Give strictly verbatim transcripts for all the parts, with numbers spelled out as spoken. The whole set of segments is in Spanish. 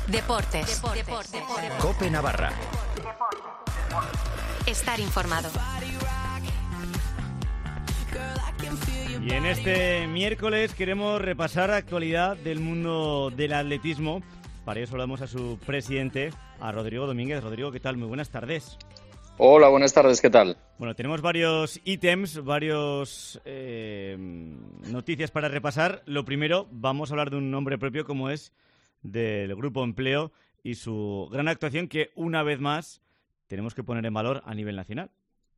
Deportes. Deportes. COPE Navarra. Estar informado. Y en este miércoles queremos repasar la actualidad del mundo del atletismo. Para eso saludamos a su presidente, a Rodrigo Domínguez. Rodrigo, ¿qué tal? Muy buenas tardes. Hola, buenas tardes, ¿qué tal? Bueno, tenemos varios ítems, varios eh, noticias para repasar. Lo primero, vamos a hablar de un nombre propio como es del Grupo Empleo y su gran actuación que una vez más tenemos que poner en valor a nivel nacional.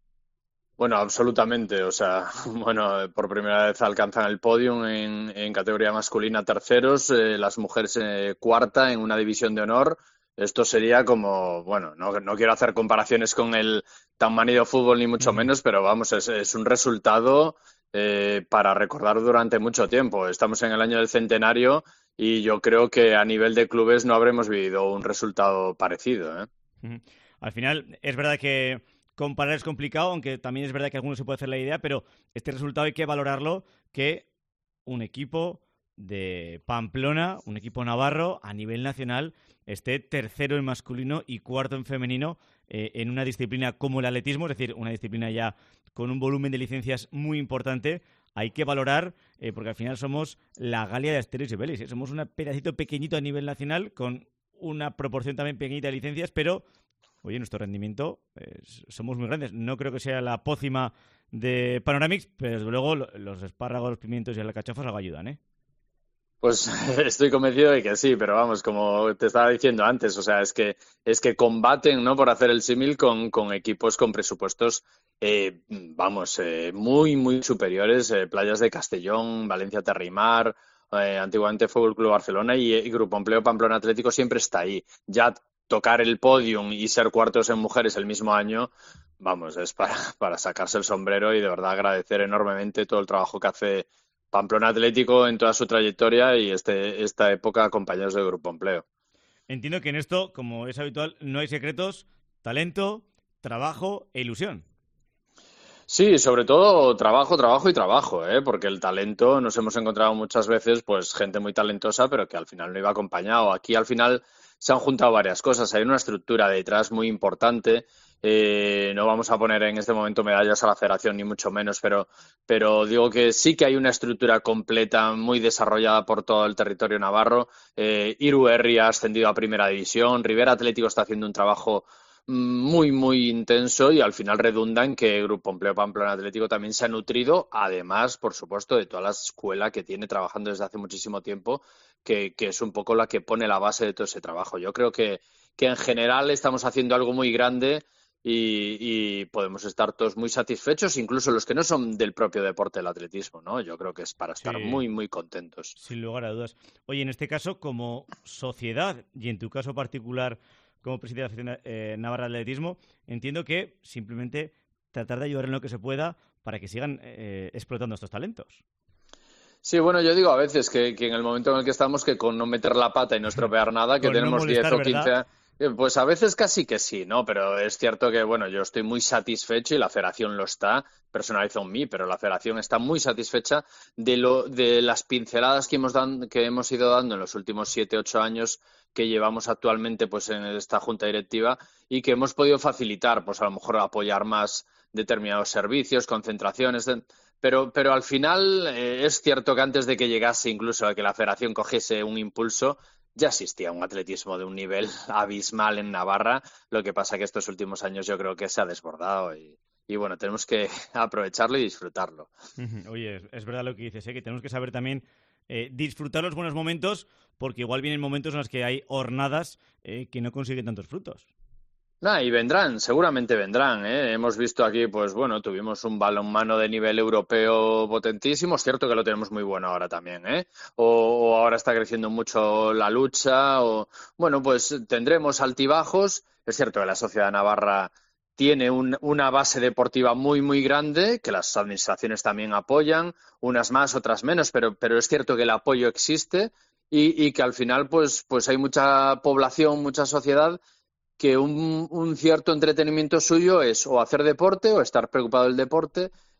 Bueno, absolutamente. O sea, bueno, por primera vez alcanzan el podium en, en categoría masculina terceros, eh, las mujeres eh, cuarta en una división de honor. Esto sería como, bueno, no, no quiero hacer comparaciones con el tan manido fútbol ni mucho menos, pero vamos, es, es un resultado eh, para recordar durante mucho tiempo. Estamos en el año del centenario y yo creo que a nivel de clubes no habremos vivido un resultado parecido, ¿eh? Uh-huh. Al final, es verdad que comparar es complicado, aunque también es verdad que algunos se puede hacer la idea, pero este resultado hay que valorarlo, que un equipo de Pamplona, un equipo navarro a nivel nacional, esté tercero en masculino y cuarto en femenino eh, en una disciplina como el atletismo, es decir, una disciplina ya con un volumen de licencias muy importante. Hay que valorar, eh, porque al final somos la Galia de Asterix y Obelix, ¿eh? Somos un pedacito pequeñito a nivel nacional con una proporción también pequeñita de licencias, pero oye, nuestro rendimiento, eh, somos muy grandes. No creo que sea la pócima de Panoramix, pero desde luego los espárragos, los pimientos y las alcachofas algo ayudan, ¿eh? Pues estoy convencido de que sí, pero vamos, como te estaba diciendo antes, o sea, es que es que combaten, ¿no?, por hacer el símil con, con equipos con presupuestos, eh, vamos, eh, muy, muy superiores, eh, Playas de Castellón, Valencia Terrimar, eh, antiguamente Fútbol Club Barcelona y, y Grupo Empleo Pamplona Atlético siempre está ahí. Ya tocar el podium y ser cuartos en mujeres el mismo año, vamos, es para, para sacarse el sombrero y de verdad agradecer enormemente todo el trabajo que hace Pamplona Atlético en toda su trayectoria y este, esta época compañeros de Grupo Empleo. Entiendo que en esto, como es habitual, no hay secretos, talento, trabajo e ilusión. Sí, sobre todo trabajo, trabajo y trabajo, ¿eh? Porque el talento nos hemos encontrado muchas veces, pues gente muy talentosa, pero que al final no iba acompañado. Aquí al final se han juntado varias cosas. Hay una estructura detrás muy importante. Eh, no vamos a poner en este momento medallas a la federación, ni mucho menos, pero, pero digo que sí que hay una estructura completa, muy desarrollada por todo el territorio navarro. Eh, Iru Herri ha ascendido a primera división. Rivera Atlético está haciendo un trabajo muy, muy intenso y al final redunda en que Grupo Empleo Pamplona Atlético también se ha nutrido, además, por supuesto, de toda la escuela que tiene trabajando desde hace muchísimo tiempo, que, que es un poco la que pone la base de todo ese trabajo. Yo creo que, que en general estamos haciendo algo muy grande y, y podemos estar todos muy satisfechos, incluso los que no son del propio deporte del atletismo, ¿no? Yo creo que es para estar Sí, muy, muy contentos. sin lugar a dudas. Oye, en este caso, como sociedad, y en tu caso particular como presidente de la Federación eh, Navarra de Atletismo, entiendo que simplemente tratar de ayudar en lo que se pueda para que sigan eh, explotando estos talentos. Sí, bueno, yo digo a veces que, que en el momento en el que estamos, que con no meter la pata y no estropear nada, que Con tenemos no molestar, diez o quince ¿verdad? años, pues a veces casi que sí, ¿no? Pero es cierto que, bueno, yo estoy muy satisfecho y la federación lo está, personalizo en mí, pero la federación está muy satisfecha de lo de las pinceladas que hemos, dan, que hemos ido dando en los últimos siete, ocho años que llevamos actualmente pues en esta junta directiva y que hemos podido facilitar, pues a lo mejor apoyar más determinados servicios, concentraciones, de, pero, pero al final eh, es cierto que antes de que llegase incluso a que la federación cogiese un impulso, ya existía un atletismo de un nivel abismal en Navarra, lo que pasa que estos últimos años yo creo que se ha desbordado y, y bueno, tenemos que aprovecharlo y disfrutarlo. Oye, es, es verdad lo que dices, ¿eh? Que tenemos que saber también eh, disfrutar los buenos momentos, porque igual vienen momentos en los que hay hornadas eh, que no consiguen tantos frutos. Nah, y vendrán, seguramente vendrán, ¿eh? Hemos visto aquí, pues bueno, tuvimos un balonmano de nivel europeo potentísimo, es cierto que lo tenemos muy bueno ahora también, ¿eh? O, o ahora está creciendo mucho la lucha, o bueno, pues tendremos altibajos. Es cierto que la sociedad navarra tiene un, una base deportiva muy, muy grande, que las administraciones también apoyan, unas más, otras menos, pero, pero es cierto que el apoyo existe y, y que al final, pues, pues hay mucha población, mucha sociedad que un, un cierto entretenimiento suyo es o hacer deporte o estar preocupado del deporte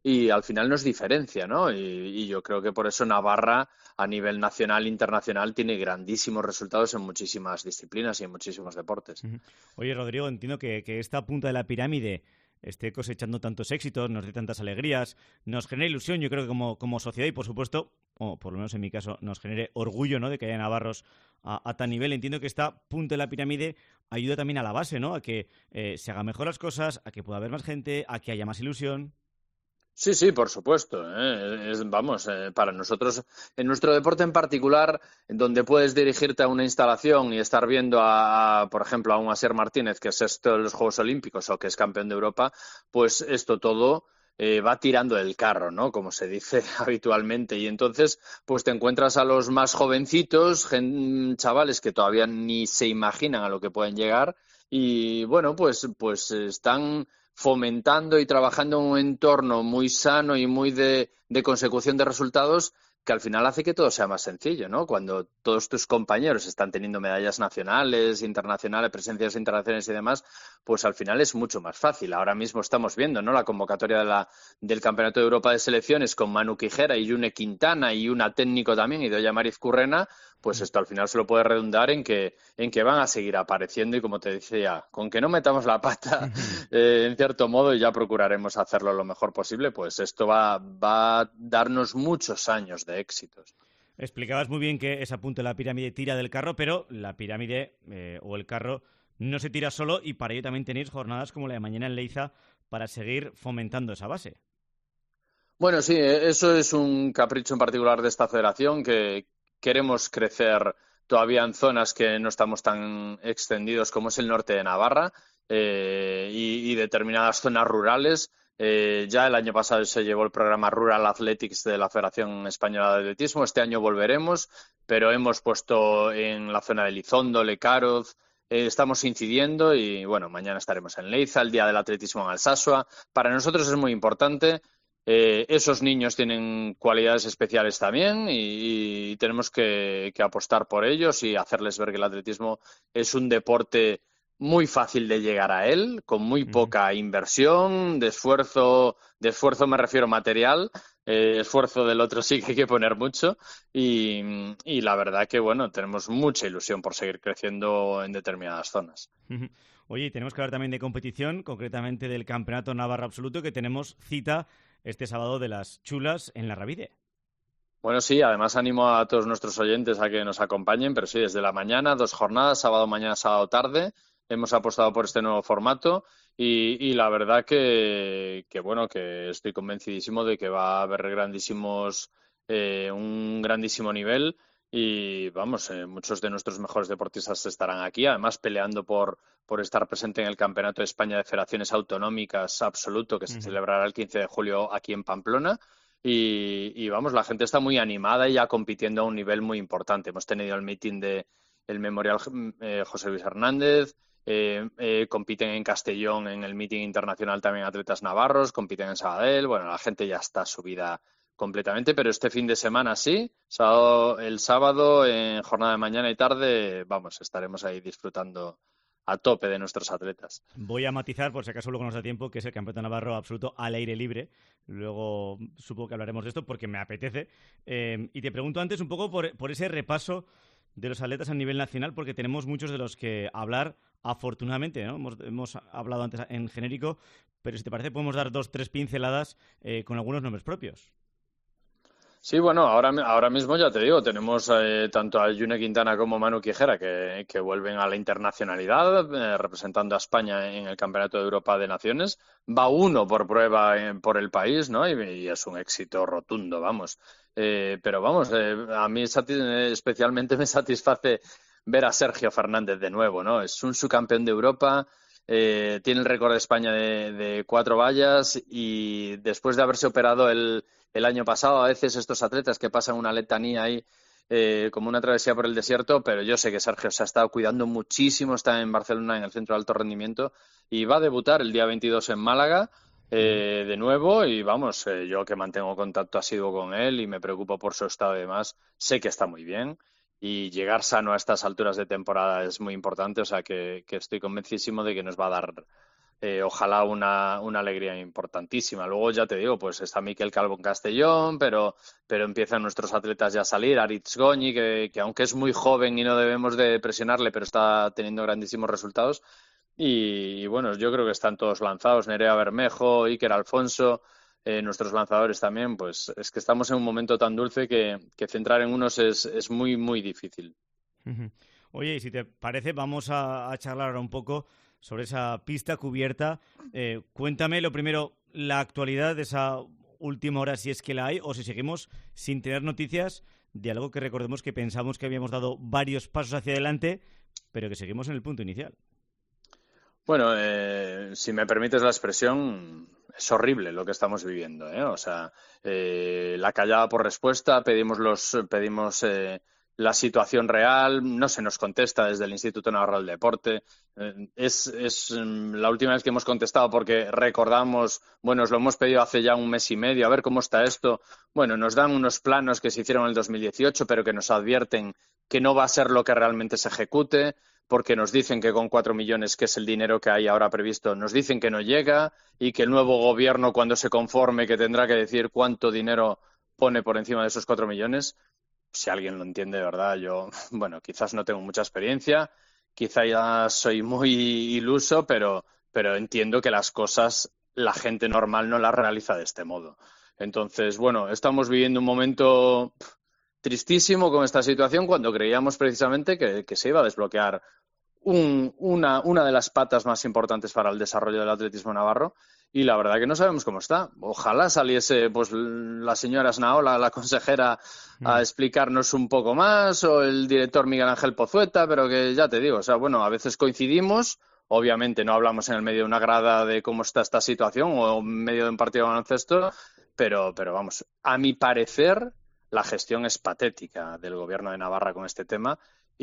y al final nos diferencia, ¿no? Y, y yo creo que por eso Navarra a nivel nacional e internacional tiene grandísimos resultados en muchísimas disciplinas y en muchísimos deportes. Uh-huh. Oye, Rodrigo, entiendo que, que esta punta de la pirámide esté cosechando tantos éxitos, nos dé tantas alegrías, nos genera ilusión, yo creo que como, como sociedad y, por supuesto, o por lo menos en mi caso, nos genere orgullo, ¿no?, de que haya navarros a, a tal nivel. Entiendo que esta punta de la pirámide ayuda también a la base, ¿no?, a que eh, se hagan mejor las cosas, a que pueda haber más gente, a que haya más ilusión. Sí, sí, por supuesto. ¿eh? Es, vamos, eh, para nosotros, en nuestro deporte en particular, donde puedes dirigirte a una instalación y estar viendo, a, a por ejemplo, a un Asier Martínez, que es esto de los Juegos Olímpicos o que es campeón de Europa, pues esto todo eh, va tirando del carro, ¿no? Como se dice habitualmente. Y entonces, pues te encuentras a los más jovencitos, gen, chavales que todavía ni se imaginan a lo que pueden llegar y, bueno, pues, pues están fomentando y trabajando en un entorno muy sano y muy de, de consecución de resultados que al final hace que todo sea más sencillo, ¿no? Cuando todos tus compañeros están teniendo medallas nacionales, internacionales, presencias internacionales y demás, pues al final es mucho más fácil. Ahora mismo estamos viendo, ¿no?, la convocatoria de la, del Campeonato de Europa de Selecciones con Manu Quijera y Yune Quintana y una técnico también, Idoia Mariz Currena, pues esto al final se lo puede redundar en que, en que van a seguir apareciendo y, como te decía, con que no metamos la pata eh, en cierto modo y ya procuraremos hacerlo lo mejor posible, pues esto va, va a darnos muchos años de éxitos. Explicabas muy bien que esa punta de la pirámide tira del carro, pero la pirámide eh, o el carro no se tira solo y para ello también tenéis jornadas como la de mañana en Leiza para seguir fomentando esa base. Bueno, sí, eso es un capricho en particular de esta federación, que queremos crecer todavía en zonas que no estamos tan extendidos como es el norte de Navarra eh, y, y determinadas zonas rurales. Eh, ya el año pasado se llevó el programa Rural Athletics de la Federación Española de Atletismo. Este año volveremos, pero hemos puesto en la zona de Lizondo, Lecaroz, eh, estamos incidiendo y, bueno, mañana estaremos en Leiza, el Día del Atletismo en Alsasua. Para nosotros es muy importante. Eh, esos niños tienen cualidades especiales también y, y tenemos que, que apostar por ellos y hacerles ver que el atletismo es un deporte muy fácil de llegar a él, con muy poca inversión, de esfuerzo, de esfuerzo me refiero material, eh, esfuerzo del otro sí que hay que poner mucho y, y la verdad que, bueno, tenemos mucha ilusión por seguir creciendo en determinadas zonas. Oye, y tenemos que hablar también de competición, concretamente del Campeonato Navarra Absoluto, que tenemos cita este sábado de las chulas en la Ravide. Bueno, sí, además animo a todos nuestros oyentes a que nos acompañen, pero sí, desde la mañana, dos jornadas, sábado mañana, sábado tarde. Hemos apostado por este nuevo formato y, y la verdad que, que, bueno, que estoy convencidísimo de que va a haber grandísimos, eh, un grandísimo nivel y, vamos, eh, muchos de nuestros mejores deportistas estarán aquí, además peleando por, por estar presente en el Campeonato de España de Federaciones Autonómicas Absoluto, que se uh-huh. celebrará el quince de julio aquí en Pamplona. Y, y, vamos, la gente está muy animada y ya compitiendo a un nivel muy importante. Hemos tenido el meeting de el Memorial eh, José Luis Hernández, eh, eh, compiten en Castellón en el meeting internacional también atletas navarros, compiten en Sabadell. Bueno, la gente ya está subida completamente, pero este fin de semana sí, sábado, el sábado en jornada de mañana y tarde, vamos, estaremos ahí disfrutando a tope de nuestros atletas. Voy a matizar, por si acaso luego nos da tiempo, que es el Campeonato Navarro Absoluto al aire libre. Luego supongo que hablaremos de esto porque me apetece. Eh, y te pregunto antes un poco por, por ese repaso de los atletas a nivel nacional, porque tenemos muchos de los que hablar, afortunadamente, ¿no? Hemos, hemos hablado antes en genérico, pero si te parece podemos dar dos, tres pinceladas eh, con algunos nombres propios. Sí, bueno, ahora, ahora mismo ya te digo, tenemos eh, tanto a Yune Quintana como Manu Quijera que, que vuelven a la internacionalidad eh, representando a España en el Campeonato de Europa de Naciones. Va uno por prueba eh, por el país, ¿no? Y, y es un éxito rotundo, vamos. Eh, pero vamos, eh, a mí especialmente me satisface ver a Sergio Fernández de nuevo, ¿no? Es un subcampeón de Europa. Eh, tiene el récord de España de, de cuatro vallas y después de haberse operado el, el año pasado, a veces estos atletas que pasan una letanía ahí eh, como una travesía por el desierto, pero yo sé que Sergio se ha estado cuidando muchísimo, está en Barcelona en el Centro de Alto Rendimiento y va a debutar el día veintidós en Málaga eh, de nuevo y vamos, eh, yo que mantengo contacto asiduo con él y me preocupo por su estado y demás, sé que está muy bien. Y llegar sano a estas alturas de temporada es muy importante, o sea que, que estoy convencidísimo de que nos va a dar eh, ojalá una, una alegría importantísima. Luego ya te digo, pues está Miquel Calvo en Castellón, pero, pero empiezan nuestros atletas ya a salir, Aritz Goñi, que, que aunque es muy joven y no debemos de presionarle, pero está teniendo grandísimos resultados. Y, y bueno, yo creo que están todos lanzados, Nerea Bermejo, Iker Alfonso, eh, nuestros lanzadores también, pues es que estamos en un momento tan dulce que, que centrar en unos es, es muy, muy difícil. Oye, y si te parece, vamos a, a charlar ahora un poco sobre esa pista cubierta. Eh, cuéntame lo primero, la actualidad de esa última hora, si es que la hay, o si seguimos sin tener noticias de algo que recordemos que pensamos que habíamos dado varios pasos hacia adelante, pero que seguimos en el punto inicial. Bueno, eh, si me permites la expresión, es horrible lo que estamos viviendo, ¿eh? O sea, eh, la callada por respuesta, pedimos los, pedimos eh, la situación real, no se nos contesta desde el Instituto Navarro del Deporte. Eh, es, es la última vez que hemos contestado porque recordamos, bueno, os lo hemos pedido hace ya un mes y medio, a ver cómo está esto. Bueno, nos dan unos planos que se hicieron en el dos mil dieciocho, pero que nos advierten que no va a ser lo que realmente se ejecute, porque nos dicen que con cuatro millones, que es el dinero que hay ahora previsto, nos dicen que no llega y que el nuevo gobierno, cuando se conforme, que tendrá que decir cuánto dinero pone por encima de esos cuatro millones. Si alguien lo entiende de verdad, yo, bueno, quizás no tengo mucha experiencia, quizá ya soy muy iluso, pero, pero entiendo que las cosas la gente normal no las realiza de este modo. Entonces, bueno, estamos viviendo un momento tristísimo con esta situación cuando creíamos precisamente que, que se iba a desbloquear un, una, una de las patas más importantes para el desarrollo del atletismo navarro y la verdad que no sabemos cómo está. Ojalá saliese pues la señora Snaola, la consejera, a explicarnos un poco más, o el director Miguel Ángel Pozueta, pero que ya te digo, o sea, bueno, a veces coincidimos, obviamente no hablamos en el medio de una grada de cómo está esta situación o en medio de un partido de baloncesto, pero, pero vamos, a mi parecer la gestión es patética del gobierno de Navarra con este tema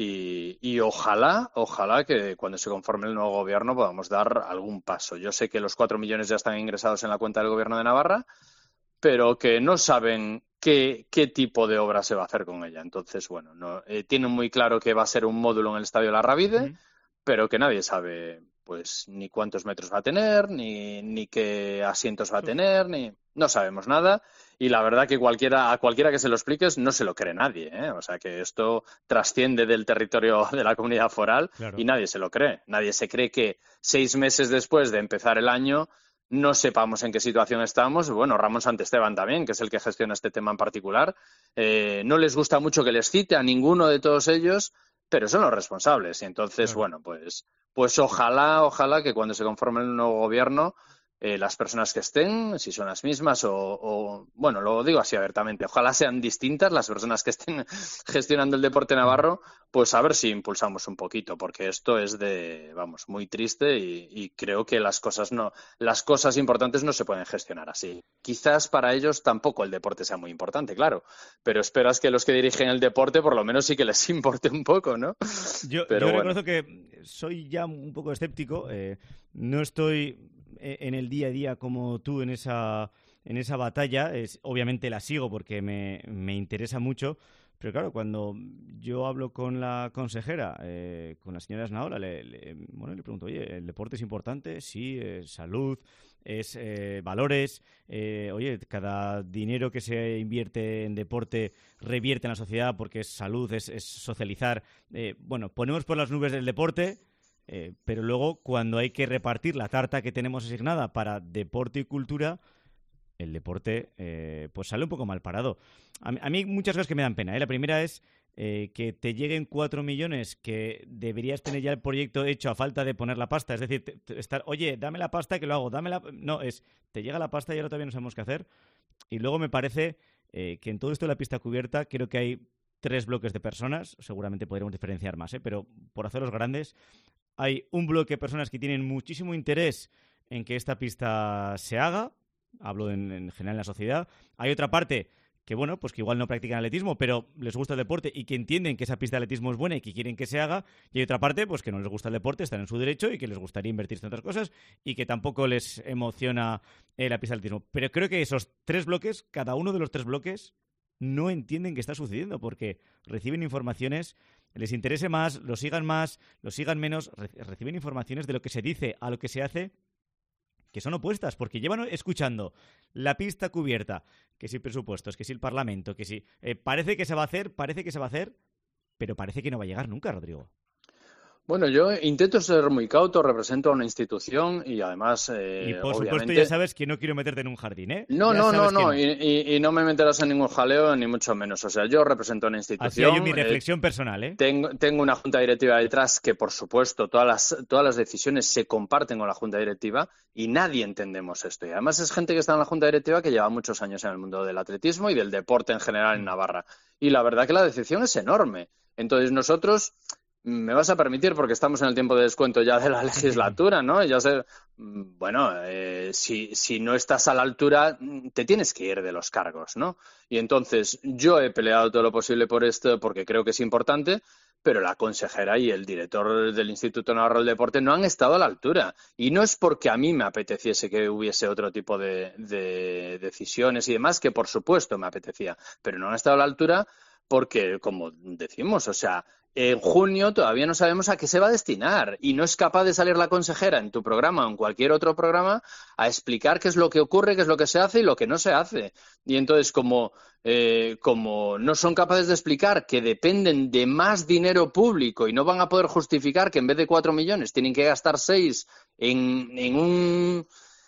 y, y ojalá, ojalá que cuando se conforme el nuevo gobierno podamos dar algún paso. Yo sé que los cuatro millones ya están ingresados en la cuenta del gobierno de Navarra, pero que no saben qué, qué tipo de obra se va a hacer con ella. Entonces, bueno, no, eh, tienen muy claro que va a ser un módulo en el Estadio La Ravide, mm. pero que nadie sabe pues ni cuántos metros va a tener, ni, ni qué asientos va a tener, ni no sabemos nada. Y la verdad que cualquiera, a cualquiera que se lo expliques no se lo cree nadie, ¿eh? O sea que esto trasciende del territorio de la comunidad foral, claro, y nadie se lo cree. Nadie se cree que seis meses después de empezar el año no sepamos en qué situación estamos. Bueno, Ramón Santesteban también, que es el que gestiona este tema en particular. Eh, no les gusta mucho que les cite a ninguno de todos ellos, pero son los responsables. Y entonces, claro, bueno, pues, pues ojalá, ojalá que cuando se conforme el nuevo gobierno, Eh, las personas que estén, si son las mismas o, o, bueno, lo digo así abiertamente, ojalá sean distintas las personas que estén gestionando el deporte navarro, pues a ver si impulsamos un poquito, porque esto es de, vamos, muy triste y, y creo que las cosas no, las cosas importantes no se pueden gestionar así. Quizás para ellos tampoco el deporte sea muy importante, claro, pero esperas que los que dirigen el deporte por lo menos sí que les importe un poco, ¿no? Yo, pero yo bueno. reconozco que soy ya un poco escéptico, eh, no estoy en el día a día como tú en esa, en esa batalla. Es, obviamente la sigo porque me, me interesa mucho, pero claro, cuando yo hablo con la consejera, eh, con la señora Snaola, le, le, bueno, le pregunto, oye, ¿el deporte es importante? Sí, es salud, es eh, valores, eh, oye, cada dinero que se invierte en deporte revierte en la sociedad porque es salud, es, es socializar. Eh, bueno, ponemos por las nubes del deporte. Eh, pero luego, cuando hay que repartir la tarta que tenemos asignada para deporte y cultura, el deporte eh, pues sale un poco mal parado. A mí, a mí hay muchas cosas que me dan pena, ¿eh? La primera es eh, que te lleguen cuatro millones que deberías tener ya el proyecto hecho a falta de poner la pasta. Es decir, te, te estar, oye, dame la pasta que lo hago, dame la... No, es, te llega la pasta y ahora todavía no sabemos qué hacer. Y luego me parece eh, que en todo esto de la pista cubierta creo que hay tres bloques de personas, seguramente podríamos diferenciar más, ¿eh? Pero por hacerlos grandes, hay un bloque de personas que tienen muchísimo interés en que esta pista se haga, hablo en, en general en la sociedad. Hay otra parte que, bueno, pues que igual no practican atletismo, pero les gusta el deporte y que entienden que esa pista de atletismo es buena y que quieren que se haga. Y hay otra parte, pues que no les gusta el deporte, están en su derecho y que les gustaría invertirse en otras cosas y que tampoco les emociona eh, la pista de atletismo. Pero creo que esos tres bloques, cada uno de los tres bloques, no entienden qué está sucediendo porque reciben informaciones, les interese más, lo sigan más, lo sigan menos, re- reciben informaciones de lo que se dice a lo que se hace que son opuestas, porque llevan escuchando la pista cubierta, que si presupuestos, que si el Parlamento, que si... Eh, parece que se va a hacer, parece que se va a hacer, pero parece que no va a llegar nunca, Rodrigo. Bueno, yo intento ser muy cauto, represento a una institución y además, eh, y por obviamente... supuesto ya sabes que no quiero meterte en un jardín, ¿eh? No, ya no, no, no, no. Y, y, y no me meterás en ningún jaleo, ni mucho menos. O sea, yo represento a una institución. Así hay mi reflexión eh, personal, ¿eh? Tengo, tengo una junta directiva detrás que, por supuesto, todas las, todas las decisiones se comparten con la junta directiva y nadie entendemos esto. Y además es gente que está en la junta directiva que lleva muchos años en el mundo del atletismo y del deporte en general en Navarra. Y la verdad que la decepción es enorme. Entonces nosotros... Me vas a permitir, porque estamos en el tiempo de descuento ya de la legislatura, ¿no? Ya sé, bueno, eh, si, si no estás a la altura, te tienes que ir de los cargos, ¿no? Y entonces yo he peleado todo lo posible por esto porque creo que es importante, pero la consejera y el director del Instituto Navarro del Deporte no han estado a la altura. Y no es porque a mí me apeteciese que hubiese otro tipo de, de decisiones y demás, que por supuesto me apetecía, pero no han estado a la altura porque, como decimos, o sea... En junio todavía no sabemos a qué se va a destinar y no es capaz de salir la consejera en tu programa o en cualquier otro programa a explicar qué es lo que ocurre, qué es lo que se hace y lo que no se hace. Y entonces, como, eh, como no son capaces de explicar que dependen de más dinero público y no van a poder justificar que en vez de cuatro millones tienen que gastar seis en, en un...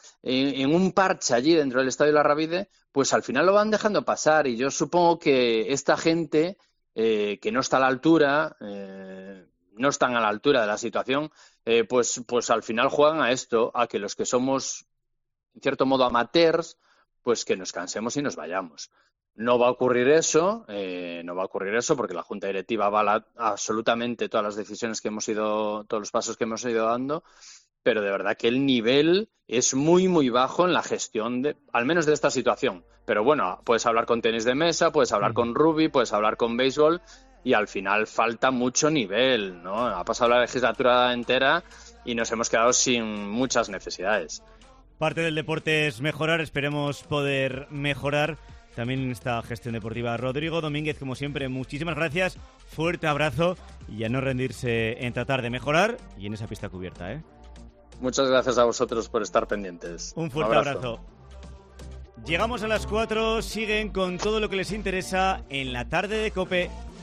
en un parche allí dentro del Estadio La Rabide, pues al final lo van dejando pasar y yo supongo que esta gente... Eh, que no está a la altura, eh, no están a la altura de la situación, eh, pues, pues al final juegan a esto, a que los que somos, en cierto modo, amateurs, pues que nos cansemos y nos vayamos. No va a ocurrir eso, eh, no va a ocurrir eso porque la Junta Directiva avala absolutamente todas las decisiones que hemos ido, todos los pasos que hemos ido dando, pero de verdad que el nivel es muy, muy bajo en la gestión, de, al menos de esta situación. Pero bueno, puedes hablar con tenis de mesa, puedes hablar con rugby, puedes hablar con béisbol y al final falta mucho nivel, ¿no? Ha pasado la legislatura entera y nos hemos quedado sin muchas necesidades. Parte del deporte es mejorar, esperemos poder mejorar también en esta gestión deportiva. Rodrigo Domínguez, como siempre, muchísimas gracias, fuerte abrazo y a no rendirse en tratar de mejorar y en esa pista cubierta, ¿eh? Muchas gracias a vosotros por estar pendientes. Un fuerte Un abrazo. abrazo. Llegamos a las cuatro, siguen con todo lo que les interesa en la tarde de COPE.